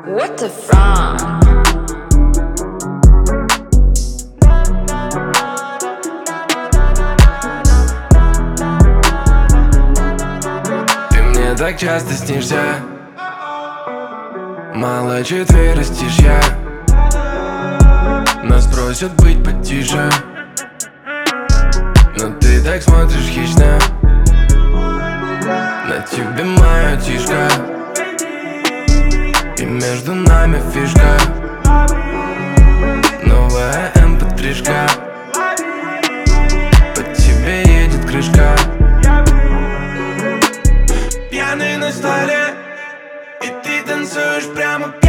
What the front? Ты мне так часто снишься, мало четверостишья. Нас просят быть потише, но ты так смотришь хищно. На тебе моя тишка, и между нами фишка. Новая mp3-шка, по тебе едет крышка. Пьяный на столе, и ты танцуешь прямо